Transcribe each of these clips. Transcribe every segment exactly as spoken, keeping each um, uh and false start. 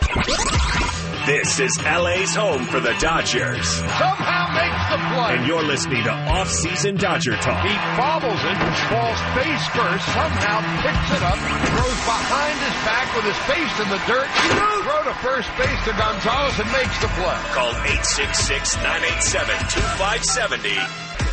This is L A's home for the Dodgers. Somehow makes the play. And you're listening to Off-Season Dodger Talk. He bobbles it, falls face first, somehow picks it up, throws behind his back with his face in the dirt, throw to first base to Gonzalez and makes the play. Call eight six six, nine eight seven, two five seven zero.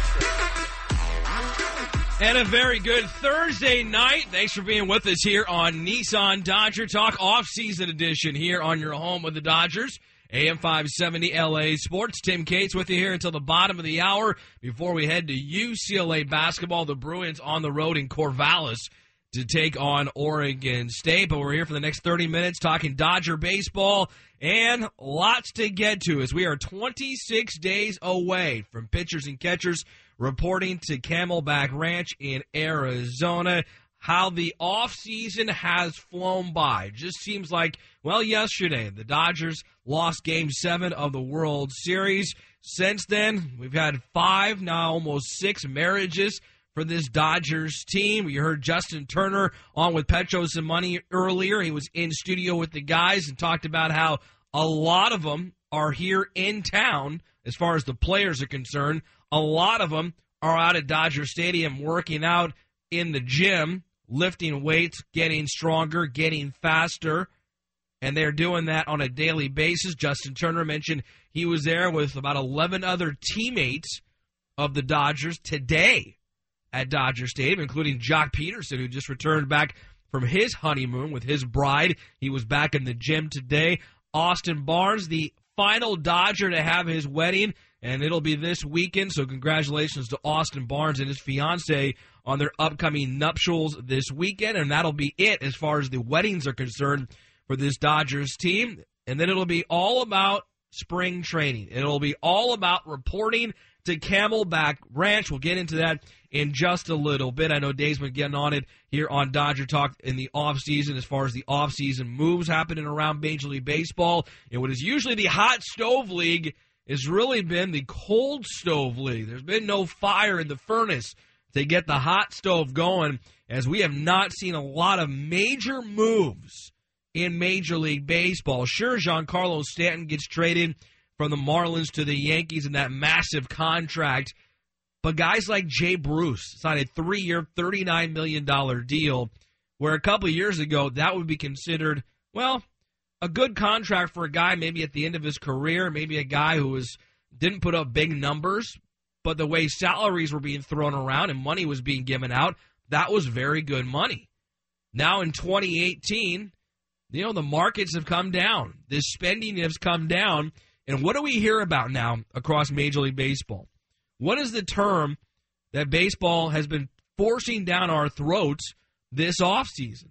And a very good Thursday night. Thanks for being with us here on Nissan Dodger Talk off-season edition here on your home with the Dodgers. A M five seventy L A Sports. Tim Cates with you here until the bottom of the hour before we head to U C L A basketball. The Bruins on the road in Corvallis to take on Oregon State. But we're here for the next thirty minutes talking Dodger baseball and lots to get to as we are twenty-six days away from pitchers and catchers reporting to Camelback Ranch in Arizona. How the offseason has flown by. Just seems like, well, yesterday the Dodgers lost Game seven of the World Series. Since then, we've had five, now almost six marriages for this Dodgers team. You heard Justin Turner on with Petros and Money earlier. He was in studio with the guys and talked about how a lot of them are here in town as far as the players are concerned. A lot of them are out at Dodger Stadium working out in the gym, lifting weights, getting stronger, getting faster, and they're doing that on a daily basis. Justin Turner mentioned he was there with about eleven other teammates of the Dodgers today at Dodger Stadium, including Jock Peterson, who just returned back from his honeymoon with his bride. He was back in the gym today. Austin Barnes, the final Dodger to have his wedding, and it'll be this weekend, so congratulations to Austin Barnes and his fiancée on their upcoming nuptials this weekend, and that'll be it as far as the weddings are concerned for this Dodgers team. And then it'll be all about spring training. It'll be all about reporting to Camelback Ranch. We'll get into that in just a little bit. I know Dave's been getting on it here on Dodger Talk in the offseason as far as the offseason moves happening around Major League Baseball. And what is usually the hot stove league has really been the cold stove league. There's been no fire in the furnace to get the hot stove going, as we have not seen a lot of major moves in Major League Baseball. Sure, Giancarlo Stanton gets traded from the Marlins to the Yankees in that massive contract, but guys like Jay Bruce signed a three-year, thirty-nine million dollars deal, where a couple of years ago that would be considered, well, a good contract for a guy maybe at the end of his career, maybe a guy who was didn't put up big numbers, but the way salaries were being thrown around and money was being given out, that was very good money. Now in twenty eighteen, you know, the markets have come down. This spending has come down. And what do we hear about now across Major League Baseball? What is the term that baseball has been forcing down our throats this offseason?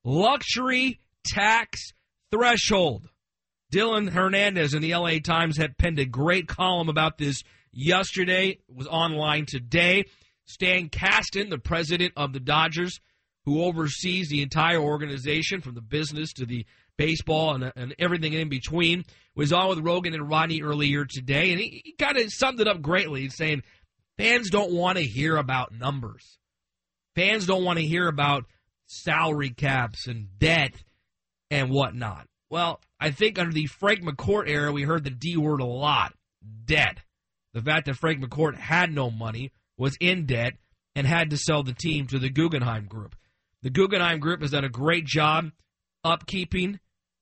Luxury tax threshold. Dylan Hernandez in the L A Times had penned a great column about this yesterday. It was online today. Stan Kasten, the president of the Dodgers, who oversees the entire organization from the business to the baseball and, and everything in between, was on with Rogan and Rodney earlier today, and he, he kind of summed it up greatly, saying fans don't want to hear about numbers. Fans don't want to hear about salary caps and debt and whatnot. Well, I think under the Frank McCourt era, we heard the D word a lot, debt. The fact that Frank McCourt had no money, was in debt, and had to sell the team to the Guggenheim Group. The Guggenheim Group has done a great job upkeeping,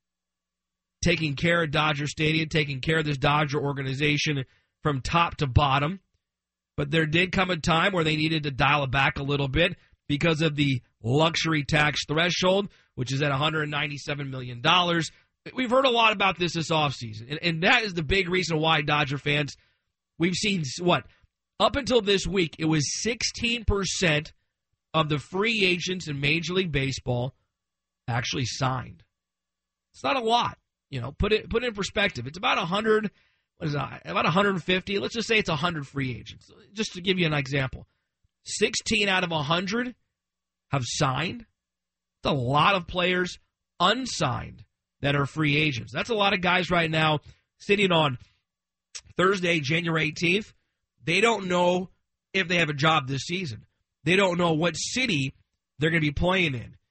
taking care of Dodger Stadium, taking care of this Dodger organization from top to bottom. But there did come a time where they needed to dial it back a little bit because of the luxury tax threshold, which is at one hundred ninety-seven million dollars. We've heard a lot about this this offseason, and, and that is the big reason why Dodger fans, we've seen, what, up until this week, it was sixteen percent of the free agents in Major League Baseball actually signed. It's not a lot. You know, put it put it in perspective. It's about one hundred, what is that, about one hundred fifty. Let's just say it's one hundred free agents. Just to give you an example. sixteen out of one hundred have signed. That's a lot of players unsigned that are free agents. That's a lot of guys right now sitting on Thursday, January eighteenth. They don't know if they have a job this season. They don't know what city they're going to be playing in.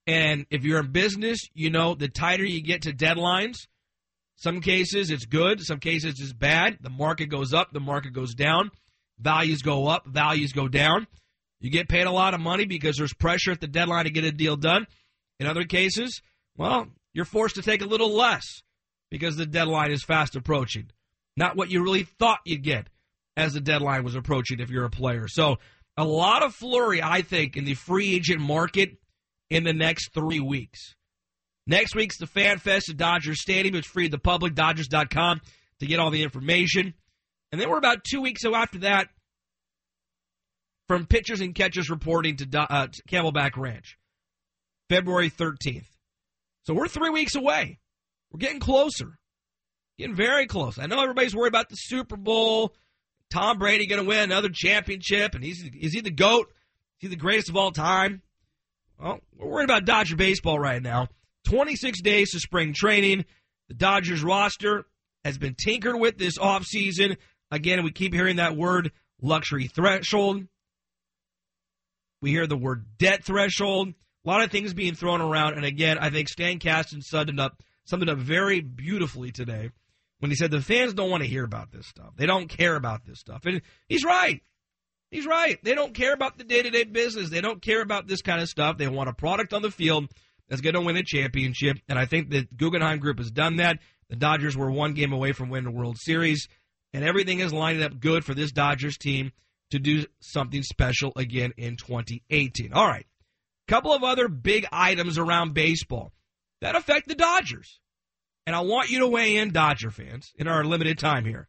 And if you're in business, you know the tighter you get to deadlines, some cases it's good, some cases it's bad. The market goes up, the market goes down. Values go up, values go down. You get paid a lot of money because there's pressure at the deadline to get a deal done. In other cases, well, you're forced to take a little less because the deadline is fast approaching. Not what you really thought you'd get as the deadline was approaching if you're a player. So a lot of flurry, I think, in the free agent market in the next three weeks. Next week's the Fan Fest at Dodger Stadium. It's free to the public, Dodgers dot com, to get all the information. And then we're about two weeks after that from pitchers and catchers reporting to, uh, to Camelback Ranch, February thirteenth. So we're three weeks away. We're getting closer, getting very close. I know everybody's worried about the Super Bowl. Tom Brady going to win another championship, and he's is he the GOAT? Is he the greatest of all time? Well, we're worried about Dodger baseball right now. twenty-six days to spring training. The Dodgers roster has been tinkered with this offseason. Again, we keep hearing that word, luxury threshold. We hear the word debt threshold. A lot of things being thrown around. And again, I think Stan Kasten summed up, summed it up very beautifully today when he said the fans don't want to hear about this stuff. They don't care about this stuff. And he's right. He's right. They don't care about the day-to-day business. They don't care about this kind of stuff. They want a product on the field that's going to win a championship. And I think the Guggenheim Group has done that. The Dodgers were one game away from winning the World Series. And everything is lining up good for this Dodgers team to do something special again in twenty eighteen. All right. Couple of other big items around baseball that affect the Dodgers. And I want you to weigh in, Dodger fans, in our limited time here.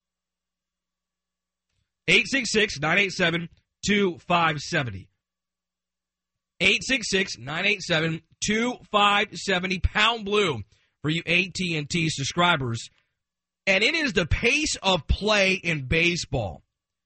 eight six six, nine eight seven, two five seven zero. eight six six, nine eight seven, two five seven zero, pound blue for you A T and T subscribers. And it is the pace of play in baseball.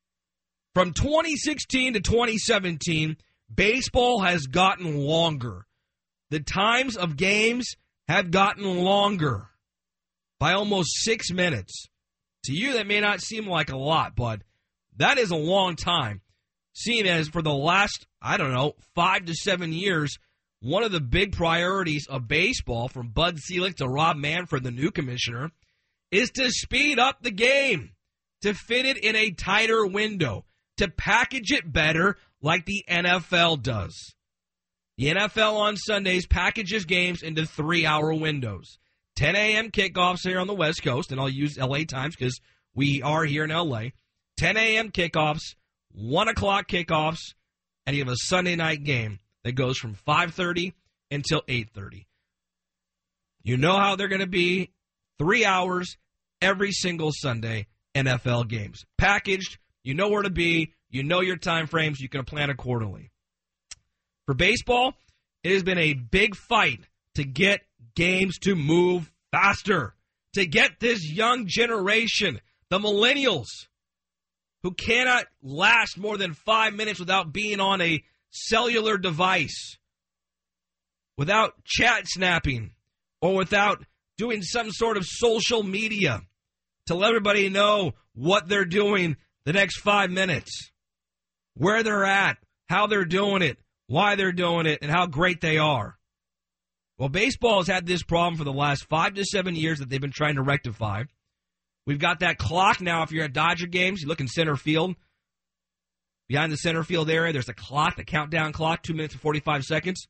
From twenty sixteen to twenty seventeen, baseball has gotten longer. The times of games have gotten longer by almost six minutes. To you, that may not seem like a lot, but that is a long time. Seeing as for the last, I don't know, five to seven years, one of the big priorities of baseball, from Bud Selig to Rob Manfred, the new commissioner, is to speed up the game, to fit it in a tighter window, to package it better like the N F L does. The N F L on Sundays packages games into three-hour windows. ten a.m. kickoffs here on the West Coast, and I'll use L A times because we are here in L A. ten a.m. kickoffs, one o'clock kickoffs, and you have a Sunday night game that goes from five thirty until eight thirty. You know how they're going to be. Three hours every single Sunday, N F L games. Packaged, you know where to be, you know your time frames, you can plan accordingly. For baseball, it has been a big fight to get games to move faster, to get this young generation, the millennials, who cannot last more than five minutes without being on a cellular device, without chat snapping, or without doing some sort of social media to let everybody know what they're doing the next five minutes, where they're at, how they're doing it, why they're doing it, and how great they are. Well, baseball has had this problem for the last five to seven years that they've been trying to rectify. We've got that clock now. If you're at Dodger games, you look in center field. Behind the center field area, there's a clock, the countdown clock, two minutes and forty-five seconds.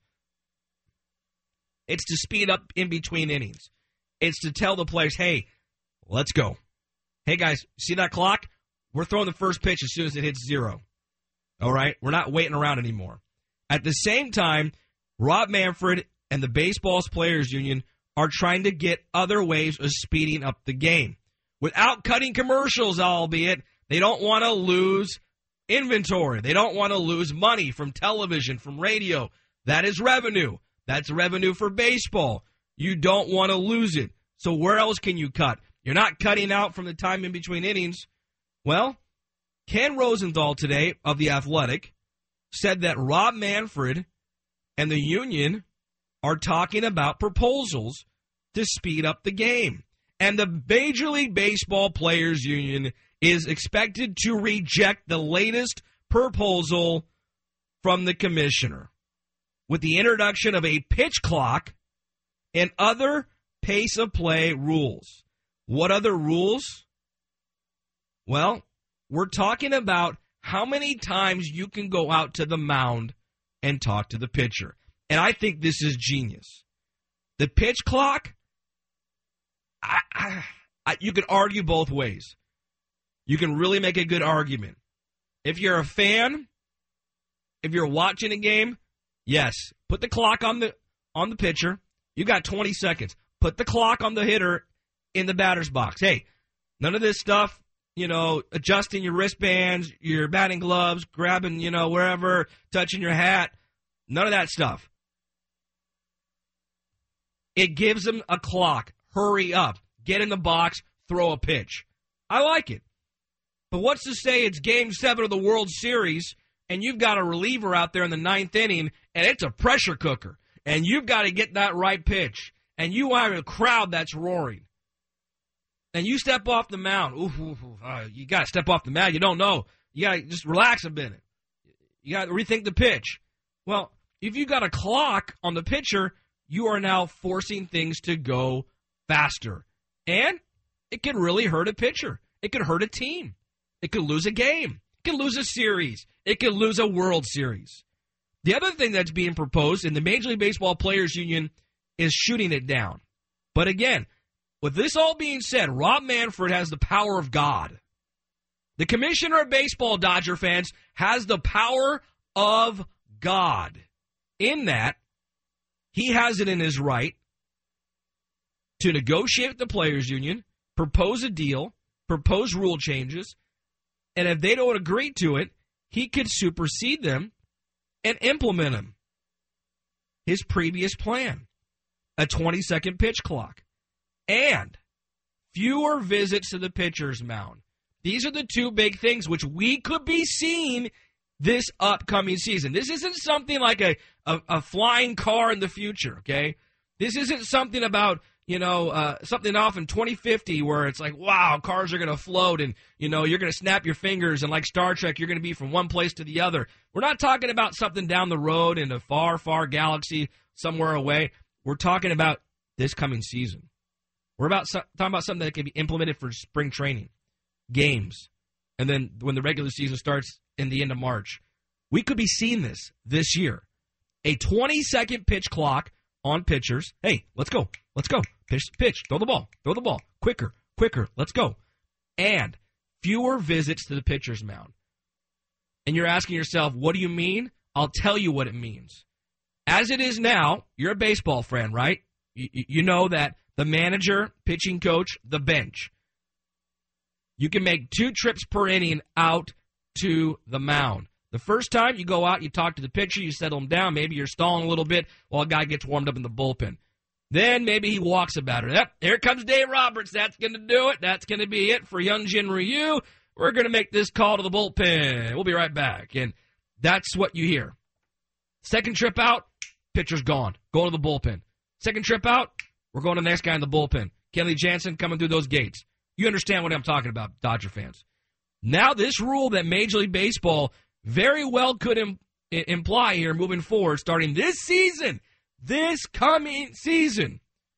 It's to speed up in between innings. It's to tell the players, hey, let's go. Hey, guys, see that clock? We're throwing the first pitch as soon as it hits zero. All right? We're not waiting around anymore. At the same time, Rob Manfred and the Baseball's Players Union are trying to get other ways of speeding up the game. Without cutting commercials, albeit, they don't want to lose inventory. They don't want to lose money from television, from radio. That is revenue. That's revenue for baseball. You don't want to lose it. So where else can you cut? You're not cutting out from the time in between innings. Well, Ken Rosenthal today of The Athletic said that Rob Manfred and the union are talking about proposals to speed up the game. And the Major League Baseball Players Union is expected to reject the latest proposal from the commissioner, with the introduction of a pitch clock and other pace of play rules. What other rules? Well, we're talking about how many times you can go out to the mound and talk to the pitcher. And I think this is genius. The pitch clock, I, I, I, you can argue both ways. You can really make a good argument. If you're a fan, if you're watching a game, yes, put the clock on the on the pitcher. You got twenty seconds. Put the clock on the hitter in the batter's box. Hey, none of this stuff, you know, adjusting your wristbands, your batting gloves, grabbing, you know, wherever, touching your hat. None of that stuff. It gives them a clock. Hurry up. Get in the box. Throw a pitch. I like it. But what's to say it's game seven of the World Series and you've got a reliever out there in the ninth inning and it's a pressure cooker and you've got to get that right pitch and you have a crowd that's roaring and you step off the mound. Ooh, ooh, ooh, uh, you got to step off the mound. You don't know. You got to just relax a minute. You got to rethink the pitch. Well, if you got a clock on the pitcher, you are now forcing things to go faster. And it can really hurt a pitcher. It could hurt a team. It could lose a game. It could lose a series. It could lose a World Series. The other thing that's being proposed in the Major League Baseball Players Union is shooting it down. But again, with this all being said, Rob Manfred has the power of God. The commissioner of baseball, Dodger fans, has the power of God. In that, he has it in his right to negotiate with the Players Union, propose a deal, propose rule changes, and if they don't agree to it, he could supersede them and implement them. His previous plan, a twenty-second pitch clock, and fewer visits to the pitcher's mound. These are the two big things which we could be seeing this upcoming season. This isn't something like a, a, a flying car in the future, okay? This isn't something about, you know, uh, something off in twenty fifty where it's like, wow, cars are going to float and, you know, you're going to snap your fingers and like Star Trek, you're going to be from one place to the other. We're not talking about something down the road in a far, far galaxy somewhere away. We're talking about this coming season. We're about so- talking about something that can be implemented for spring training, games, and then when the regular season starts in the end of March. We could be seeing this this year. A twenty-second pitch clock on pitchers. Hey, let's go. Let's go. Pitch, pitch. Throw the ball. Throw the ball. Quicker. Quicker. Let's go. And fewer visits to the pitcher's mound. And you're asking yourself, what do you mean? I'll tell you what it means. As it is now, you're a baseball fan, right? You, you know that the manager, pitching coach, the bench, you can make two trips per inning out to the mound. The first time you go out, you talk to the pitcher, you settle him down. Maybe you're stalling a little bit while a guy gets warmed up in the bullpen. Then maybe he walks about it. Yep, here comes Dave Roberts. That's going to do it. That's going to be it for Hyunjin Ryu. We're going to make this call to the bullpen. We'll be right back. And that's what you hear. Second trip out, pitcher's gone. Go to the bullpen. Second trip out, we're going to the next guy in the bullpen. Kenley Jansen coming through those gates. You understand what I'm talking about, Dodger fans. Now this rule that Major League Baseball very well could im- imply here moving forward, starting this season, this coming season.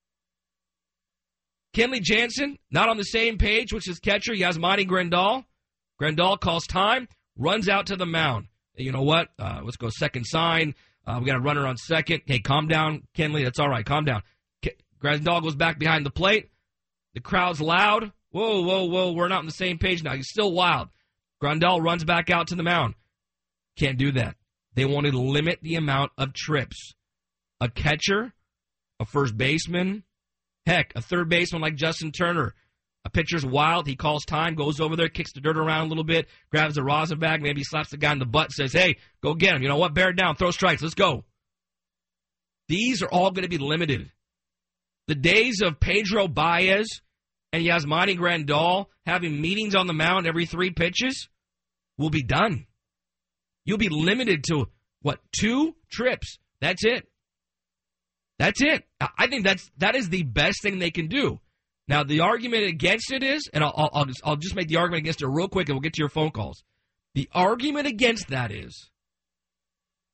Kenley Jansen, not on the same page with his catcher, Yasmani Grandal. Grandal calls time, runs out to the mound. You know what? Uh, let's go second sign. Uh, we got a runner on second. Hey, calm down, Kenley. That's all right. Calm down. K- Grandal goes back behind the plate. The crowd's loud. Whoa, whoa, whoa. We're not on the same page now. He's still wild. Grandal runs back out to the mound. Can't do that. They want to limit the amount of trips. A catcher, a first baseman, heck, a third baseman like Justin Turner. A pitcher's wild. He calls time, goes over there, kicks the dirt around a little bit, grabs the rosin bag, maybe slaps the guy in the butt, says, hey, go get him. You know what? Bear down, throw strikes. Let's go. These are all going to be limited. The days of Pedro Baez and Yasmani Grandal having meetings on the mound every three pitches will be done. You'll be limited to, what, two trips. That's it. That's it. I think that's that is the best thing they can do. Now, the argument against it is, and I'll, I'll, just, I'll just make the argument against it real quick, and we'll get to your phone calls. The argument against that is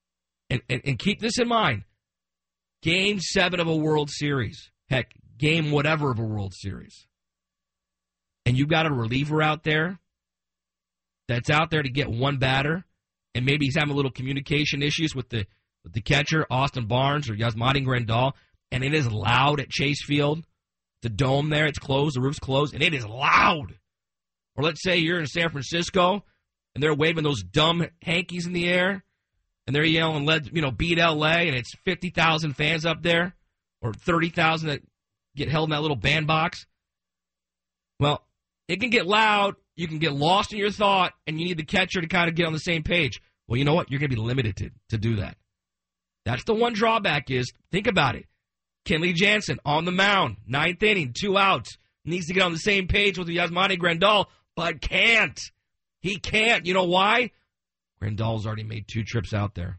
And, and, and keep this in mind. Game seven of a World Series. Heck, game whatever of a World Series. And you've got a reliever out there that's out there to get one batter, and maybe he's having a little communication issues with the with the catcher, Austin Barnes or Yasmani Grandal, and it is loud at Chase Field. The dome there, it's closed, the roof's closed, and it is loud. Or let's say you're in San Francisco, and they're waving those dumb hankies in the air, and they're yelling, "Let you know, beat L A," and it's fifty thousand fans up there, or thirty thousand that get held in that little bandbox. Well, it can get loud, you can get lost in your thought, and you need the catcher to kind of get on the same page. Well, you know what? You're going to be limited to, to do that. That's the one drawback is, think about it. Kenley Jansen on the mound, ninth inning, two outs, needs to get on the same page with Yasmani Grandal, but can't. He can't. You know why? Grandal's already made two trips out there.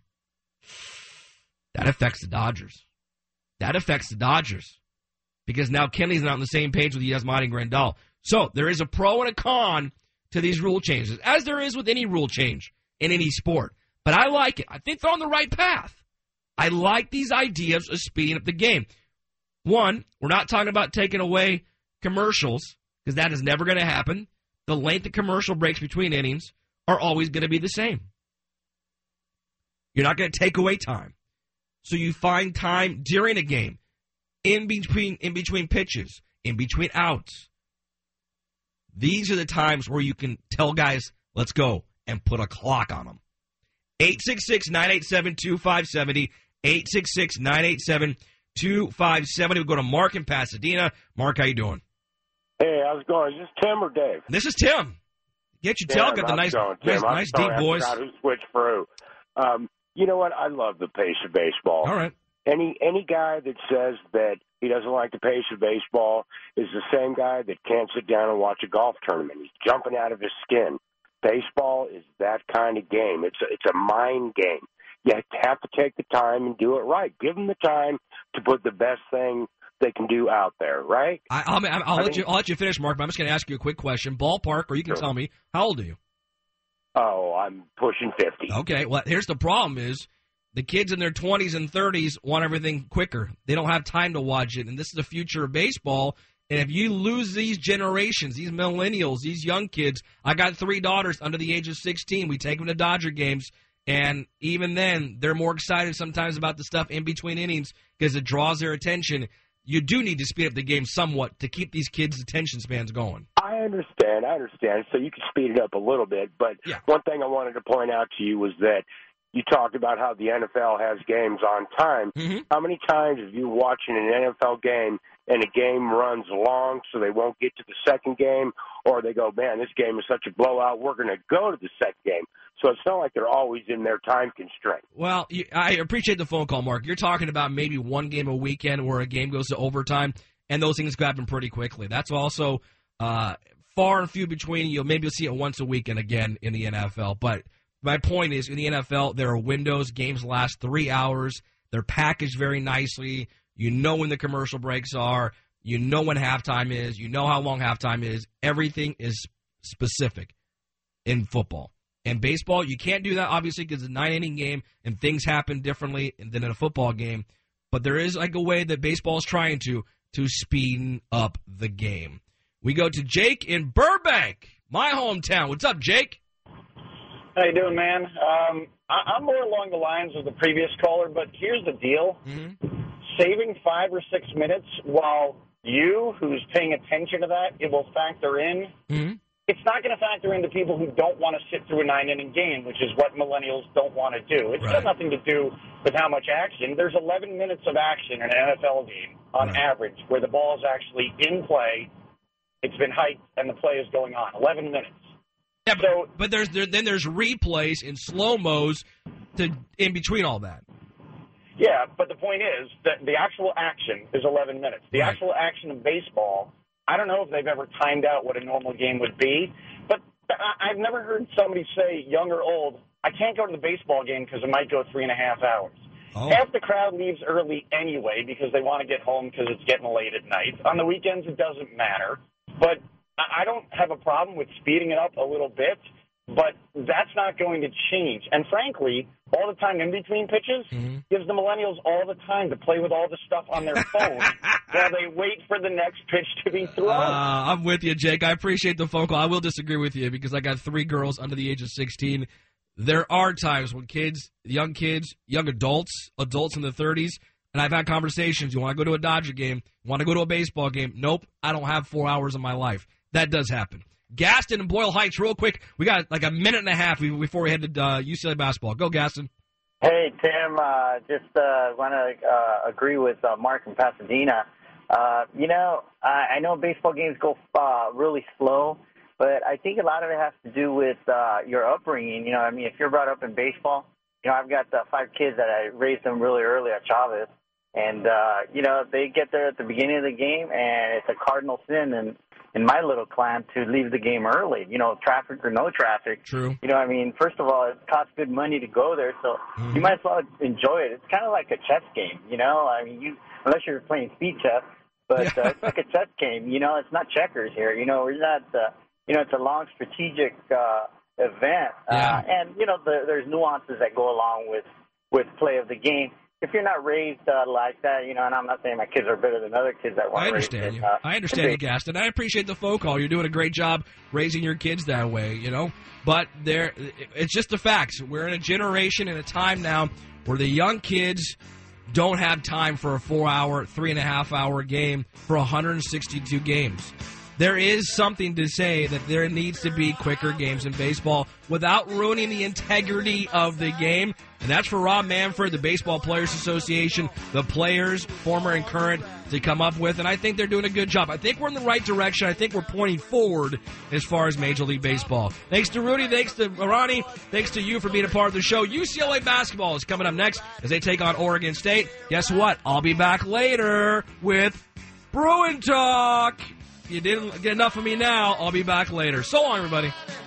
That affects the Dodgers. That affects the Dodgers. Because now Kenley's not on the same page with Yasmani Grandal. So there is a pro and a con to these rule changes, as there is with any rule change in any sport. But I like it. I think they're on the right path. I like these ideas of speeding up the game. One, we're not talking about taking away commercials, because that is never going to happen. The length of commercial breaks between innings are always going to be the same. You're not going to take away time. So you find time during a game, in between in between pitches, in between outs. These are the times where you can tell guys, let's go, and put a clock on them. eight six six, nine eight seven, two five seven zero, eight six six, nine eight seven, two five seven zero. We go to Mark in Pasadena. Mark, how you doing? Hey, how's it going? Is this Tim or Dave? This is Tim. Get your tail, got the nice, going, nice, nice deep voice. I forgot who switched for who. Um, you know what? I love the pace of baseball. All right. Any any guy that says that he doesn't like the pace of baseball is the same guy that can't sit down and watch a golf tournament. He's jumping out of his skin. Baseball is that kind of game. It's a, it's a mind game. You have to take the time and do it right. Give them the time to put the best thing they can do out there, right? I, I'll, I'll, I'll I let mean, you. I'll let you finish, Mark. But I'm just going to ask you a quick question. Ballpark, or you can sure. tell me, how old are you? Oh, I'm pushing fifty. Okay. Well, here's the problem: is the kids in their twenties and thirties want everything quicker. They don't have time to watch it, and this is the future of baseball. And if you lose these generations, these millennials, these young kids, I got three daughters under the age of sixteen. We take them to Dodger games, and even then, they're more excited sometimes about the stuff in between innings because it draws their attention. You do need to speed up the game somewhat to keep these kids' attention spans going. I understand. I understand. So you can speed it up a little bit. But yeah. One thing I wanted to point out to you was that you talked about how the N F L has games on time. Mm-hmm. How many times have you watching an N F L game and a game runs long so they won't get to the second game, or they go, man, this game is such a blowout, we're going to go to the second game. So it's not like they're always in their time constraint. Well, you, I appreciate the phone call, Mark. You're talking about maybe one game a weekend where a game goes to overtime, and those things happen pretty quickly. That's also uh, far and few between. You'll maybe see it once a weekend again in the N F L. But my point is, in the N F L, there are windows. Games last three hours. They're packaged very nicely. You know when the commercial breaks are. You know when halftime is. You know how long halftime is. Everything is specific in football. In baseball, you can't do that, obviously, because it's a nine-inning game and things happen differently than in a football game. But there is like a way that baseball is trying to to speed up the game. We go to Jake in Burbank, my hometown. What's up, Jake? How you doing, man? Um, I, I'm more along the lines of the previous caller, but here's the deal. Mm-hmm. Saving five or six minutes while you, who's paying attention to that, it will factor in. Mm-hmm. It's not going to factor into people who don't want to sit through a nine-inning game, which is what millennials don't want to do. It's right. got nothing to do with how much action. There's eleven minutes of action in an N F L game on right. average where the ball is actually in play, it's been hiked, and the play is going on. eleven minutes. Yeah, but, so, but there's there, then there's replays in slow-mos to in between all that. Yeah, but the point is that the actual action is eleven minutes. The right. actual action of baseball, I don't know if they've ever timed out what a normal game would be, but I've never heard somebody say, young or old, I can't go to the baseball game because it might go three and a half hours. Oh. Half the crowd leaves early anyway because they want to get home because it's getting late at night. On the weekends, it doesn't matter. But I don't have a problem with speeding it up a little bit. But that's not going to change. And frankly, all the time in between pitches mm-hmm. gives the millennials all the time to play with all the stuff on their phone while they wait for the next pitch to be thrown. Uh, I'm with you, Jake. I appreciate the phone call. I will disagree with you because I got three girls under the age of sixteen. There are times when kids, young kids, young adults, adults in the thirties, and I've had conversations. You want to go to a Dodger game? Want to go to a baseball game? Nope, I don't have four hours of my life. That does happen. Gaston and Boyle Heights, real quick. We got like a minute and a half before we head to uh, U C L A basketball. Go, Gaston. Hey, Tim. Uh, just uh, want to uh, agree with uh, Mark in Pasadena. Uh, you know, I, I know baseball games go uh, really slow, but I think a lot of it has to do with uh, your upbringing. You know, I mean, if you're brought up in baseball, you know, I've got uh, five kids that I raised them really early at Chavez. And, uh, you know, they get there at the beginning of the game, and it's a cardinal sin and in my little clan to leave the game early, you know, traffic or no traffic. True. You know, I mean, first of all, it costs good money to go there, so mm-hmm. you might as well enjoy it. It's kind of like a chess game, you know? I mean, you unless you're playing speed chess, but yeah. uh, it's like a chess game, you know? It's not checkers here, you know? We're not, uh, you know, it's a long strategic uh, event. Yeah. Uh, and, you know, the, there's nuances that go along with, with play of the game. If you're not raised uh, like that, you know, and I'm not saying my kids are better than other kids that weren't I understand raised you. In, uh, I understand you, Gaston. I appreciate the phone call. You're doing a great job raising your kids that way, you know. But there, it's just the facts. We're in a generation and a time now where the young kids don't have time for a four-hour, three-and-a-half-hour game for one hundred sixty-two games. There is something to say that there needs to be quicker games in baseball without ruining the integrity of the game. And that's for Rob Manfred, the Baseball Players Association, the players, former and current, to come up with. And I think they're doing a good job. I think we're in the right direction. I think we're pointing forward as far as Major League Baseball. Thanks to Rudy. Thanks to Ronnie. Thanks to you for being a part of the show. U C L A basketball is coming up next as they take on Oregon State. Guess what? I'll be back later with Bruin Talk. You didn't get enough of me now. I'll be back later. So long, everybody.